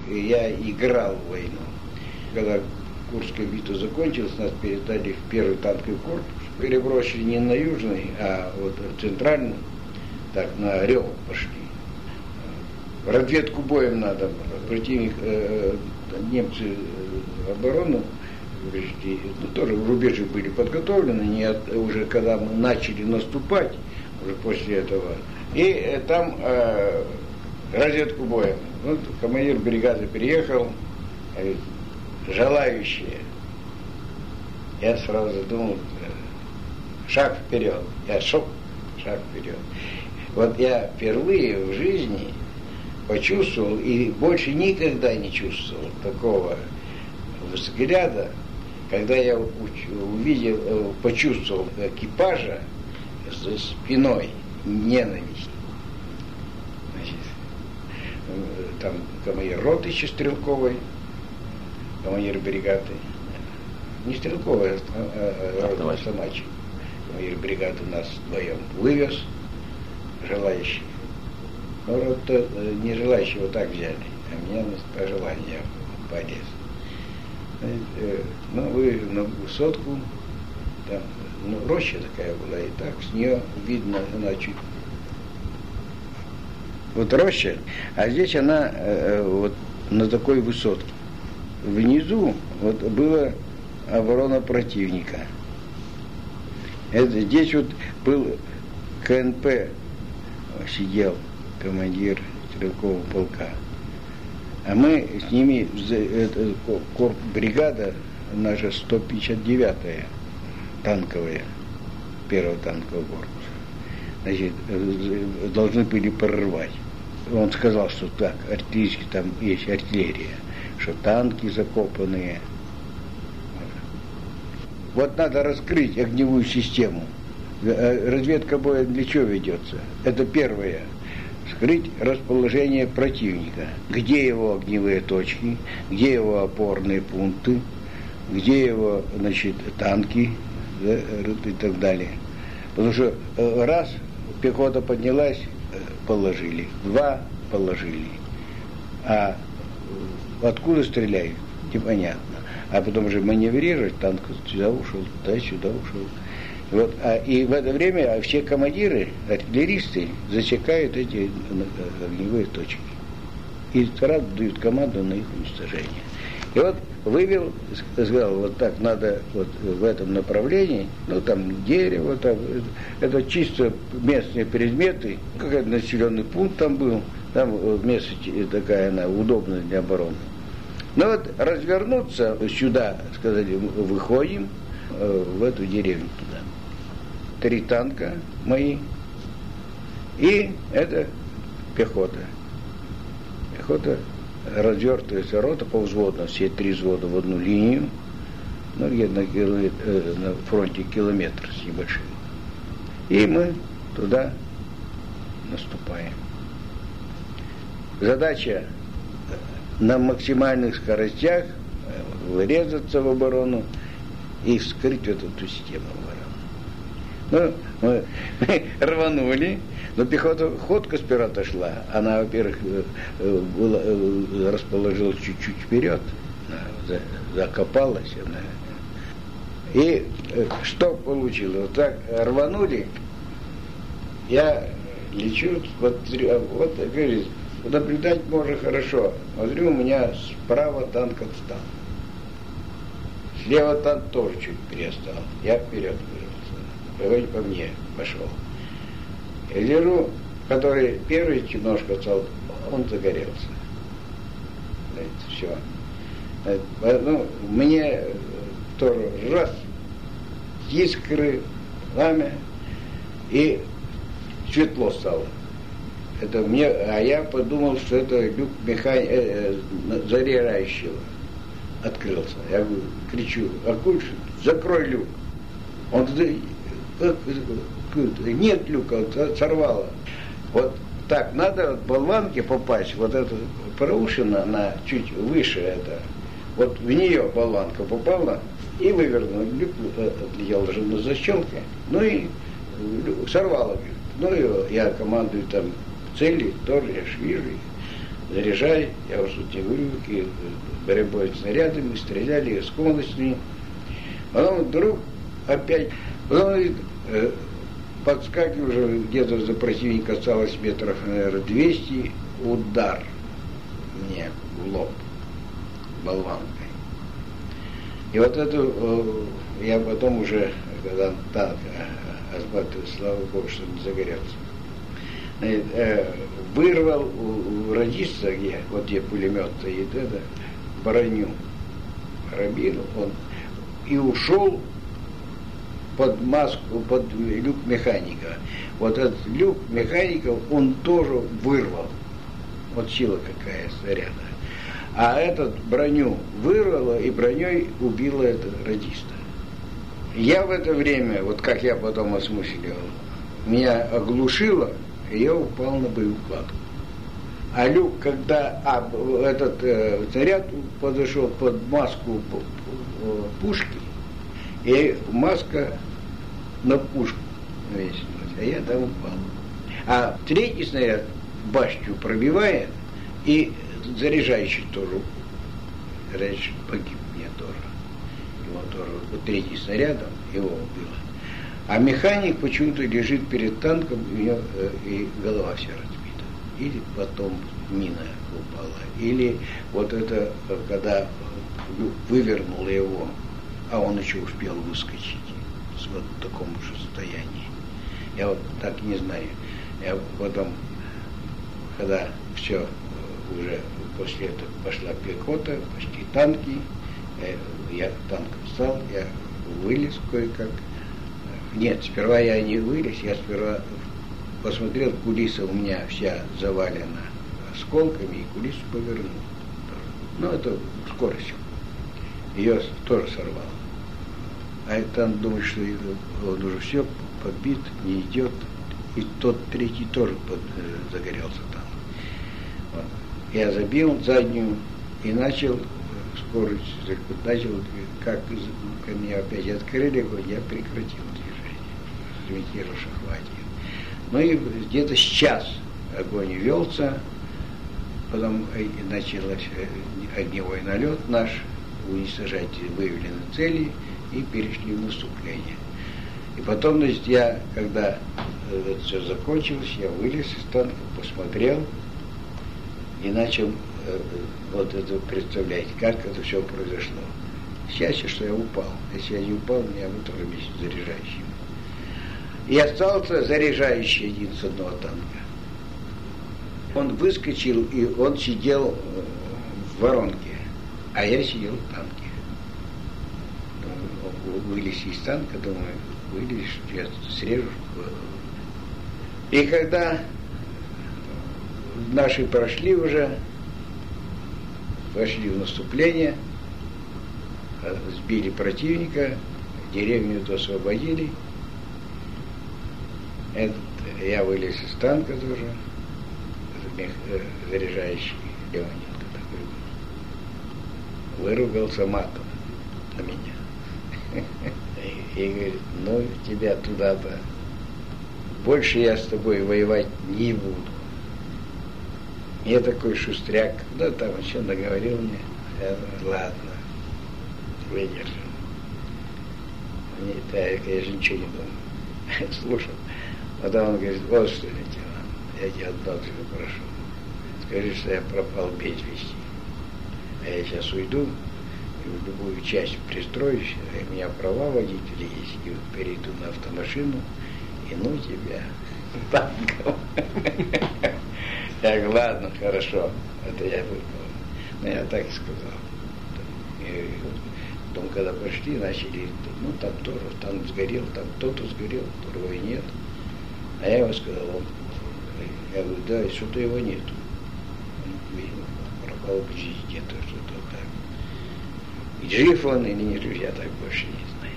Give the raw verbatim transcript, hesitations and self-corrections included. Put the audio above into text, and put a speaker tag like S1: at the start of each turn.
S1: я играл в войну. Когда Курская битва закончилась, нас передали в первый танковый корпус. Перебросили не на южный, а вот центральный, так, на Орел пошли. Разведку боем надо было. Противник, э, немцы э, оборону, ну, тоже рубежи были подготовлены, не от, уже когда мы начали наступать, уже после этого. И э, там э, разведку боем. Вот командир бригады приехал, говорит, желающие. Я сразу думал, шаг вперед. Я шел, шаг вперед. Вот я впервые в жизни почувствовал и больше никогда не чувствовал такого взгляда, когда я увидел, почувствовал экипажа за спиной ненависть. Значит, там командир роты еще стрелковой, командир бригады, не стрелковая, а рота Самачи. Командир бригады нас вдвоем вывез, желающий. Ну, рота не желающий вот так взяли, а меня по желанию полез. Ну, вы на высотку, там, ну, роща такая была, и так с нее видно, она чуть. Вот роща, а здесь она э, вот на такой высотке. Внизу вот была оборона противника. Это, здесь вот был КНП, сидел командир стрелкового полка. А мы с ними, это, корп, бригада наша сто пятьдесят девятая танковая, первого танкового корпуса, значит, должны были прорвать. Он сказал, что так, артиллерийский, там есть артиллерия, что танки закопанные. Вот надо раскрыть огневую систему. Разведка боя для чего ведется? Это первое. Скрыть расположение противника, где его огневые точки, где его опорные пункты, где его, значит, танки, да, и так далее. Потому что раз пехота поднялась, положили, два положили, а откуда стреляют, непонятно. А потом уже маневрировать, танк сюда ушел, туда, сюда ушел. Вот, а, и в это время все командиры, артиллеристы засекают эти огневые точки. И сразу дают команду на их уничтожение. И вот вывел, сказал, вот так надо вот в этом направлении, ну там дерево, там, это чисто местные предметы, какой-то населенный пункт там был, там место такая, она удобная для обороны. Ну вот развернуться сюда, сказали, выходим в эту деревню туда. Три танка мои, и это пехота. Пехота развертывается, рота повзводно, все три взвода в одну линию, ну где-то на, на фронте километр с небольшим. И мы туда наступаем. Задача на максимальных скоростях врезаться в оборону и вскрыть эту систему обороны. Ну, мы, мы рванули, но пехота ходко сперва шла. Она, во-первых, была, расположилась чуть-чуть вперед, она закопалась. Она. И что получилось? Вот так рванули, я лечу, вот, вот говорит, наблюдать можно хорошо. Смотрю, у меня справа танк отстал. Слева танк тоже чуть перестал. Я вперед вырвался. Погоди по мне пошел. Я лежу, который первый немножко отстал, он загорелся. Все. Ну, мне тоже раз, искры, пламя, и светло стало. Это мне, а я подумал, что это люк механи... э, э, заряжающего открылся. Я говорю, кричу, Акульш, закрой люк. Он говорит, нет люка, сорвало. Вот так, надо от болванки попасть, вот эта проушина, она чуть выше это. Вот в нее болванка попала и вывернула. Люк отлетел даже на защелке. Ну и сорвало. Ну и я командую там цели, тоже я ж вижу их. заряжай, я уж тут не говорю, какие борьбой с снарядами, стреляли с конусами. Потом вдруг опять, потом говорит, э, подскакиваю уже, где-то за противника осталось метров, наверное, двести, удар мне в лоб болванкой. И вот эту э, я потом уже, когда танк осматривал, слава Богу, что не загорелся, э, э, вырвал у, у радиста, где, вот где пулемет стоит, это, броню, карабин, он и ушел под маску, под люк механика. Вот этот люк механика он тоже вырвал. Вот сила какая снаряда. А этот броню вырвало и броней убило этого радиста. Я в это время, вот как я потом осмысливал, меня оглушило, и я упал на боеукладку. А люк, когда а, этот э, снаряд подошел под маску пушки, и маска на пушку навесилась, а я там упал. А третий снаряд башню пробивает, и заряжающий тоже, раньше погиб мне тоже. Его тоже, вот третий снарядом его убило. А механик почему-то лежит перед танком, у него э, и голова вся разбита. Или потом мина упала. Или вот это, когда вывернуло его, а он еще успел выскочить в вот таком же состоянии. Я вот так не знаю. Я потом, когда все уже после этого пошла пехота, пошли танки, я танком встал, я вылез кое-как. Нет, сперва я не вылез, я сперва посмотрел, кулиса у меня вся завалена осколками, и кулису повернул. Ну, это скорость. Ее тоже сорвало. А там думает, что он уже все подбит, не идет. И тот третий тоже под, э, загорелся там. Вот. Я забил заднюю и начал скорость, начал, как ко мне опять открыли, я прекратил движение. Ориентировал, что хватит. Ну и где-то час огонь велся, потом начался огневой налет наш, уничтожать выявленные цели, и перешли в наступление. И потом, значит, я, когда это все закончилось, я вылез из танка, посмотрел и начал э, вот это представлять, как это все произошло. Счастье, что я упал. Если я не упал, меня вытащили вместе с заряжающим. И остался заряжающий один с одного танка. Он выскочил, и он сидел в воронке, а я сидел в танке. Вылез из танка, думаю, вылезешь, я срежу. И когда наши прошли уже, пошли в наступление, сбили противника, деревню то освободили. Этот, я вылез из танка тоже, заряжающий Леоненко такой был. Выругался матом на меня. И говорит, ну тебя туда-то. Больше я с тобой воевать не буду. Я такой шустряк. Да там еще наговорил мне. Я говорю, ладно, выдержу. Я, конечно, ничего не думал. Слушал. Потом он говорит, вот что, лейтенант, я тебя одно только прошу. Скажи, что я пропал без вести. А я сейчас уйду, и в любую часть пристроюсь, у меня права водителя есть, и перейду на автомашину, и ну тебя танком. Я говорю, ладно, хорошо, это я выполнил. Но я так и сказал. И потом, когда пошли, начали, ну там тоже, танк сгорел, там кто-то сгорел, другой нет. А я ему сказал, он, я говорю, да, и что-то его нету. Он, видимо, пропал без где-то, что-то так. И жив он или не жив, я так больше не знаю.